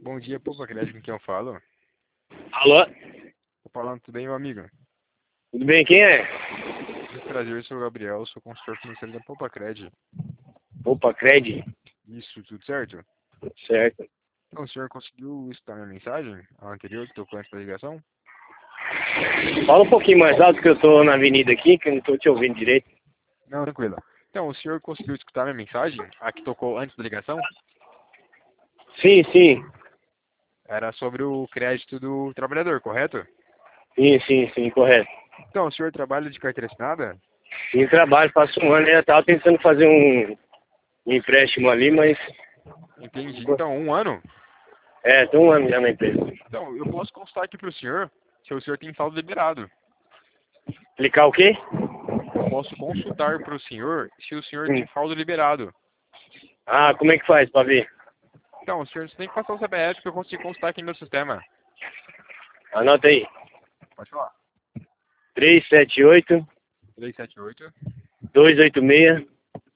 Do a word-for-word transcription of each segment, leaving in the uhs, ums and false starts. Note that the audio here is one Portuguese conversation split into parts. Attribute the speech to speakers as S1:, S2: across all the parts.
S1: Bom dia, Poupa Crédito, com quem eu falo?
S2: Alô?
S1: Tô falando, tudo bem, meu amigo?
S2: Tudo bem? Quem é?
S1: Muito prazer, eu sou o Gabriel, sou consultor financeiro da Poupa Crédito.
S2: Opa, Cred?
S1: Isso, tudo certo?
S2: Certo.
S1: Então, o senhor conseguiu escutar minha mensagem, a anterior, que tocou antes da ligação?
S2: Fala um pouquinho mais alto que eu tô na avenida aqui, que eu não tô te ouvindo direito.
S1: Não, tranquilo. Então, o senhor conseguiu escutar minha mensagem, a que tocou antes da ligação?
S2: Sim, sim.
S1: Era sobre o crédito do trabalhador, correto?
S2: Sim, sim, sim, correto.
S1: Então, o senhor trabalha de carteira assinada?
S2: Em trabalho, faço um ano, eu tava tentando fazer um, um empréstimo ali, mas...
S1: Entendi. Então, um ano?
S2: É, tô um ano já na empresa.
S1: Então, eu posso constar aqui para o senhor se o senhor tem saldo liberado.
S2: Explicar o quê?
S1: Eu posso consultar para o senhor se o senhor
S2: Hum.
S1: tem saldo liberado.
S2: Ah, como é que faz pra ver?
S1: Então, o senhor tem que passar o C P F que eu consigo constar aqui no meu sistema.
S2: Anota aí.
S1: Pode falar.
S2: três sete oito,
S1: três sete oito,
S2: dois oito seis,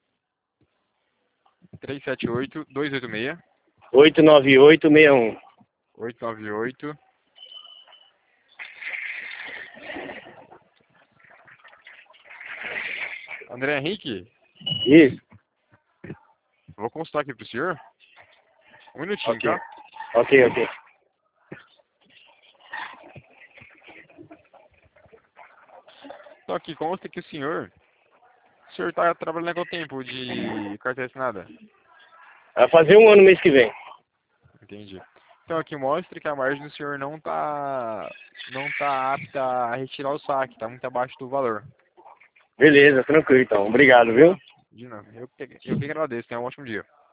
S1: três sete oito, dois oito seis,
S2: oito nove oito seis um.
S1: oito nove oito. André Henrique,
S2: Isso.
S1: vou consultar aqui pro senhor. Um minutinho,
S2: Ok.
S1: tá?
S2: Ok, ok.
S1: Então aqui consta que o senhor... O senhor tá trabalhando há quanto tempo de carteira assinada?
S2: Vai fazer um ano mês que vem.
S1: Entendi. Então aqui mostra que a margem do senhor não tá... Não tá apta a retirar o saque, tá muito abaixo do valor.
S2: Beleza, tranquilo então. Obrigado, viu?
S1: Não, de nada. Eu que, eu que agradeço, tenha um ótimo dia.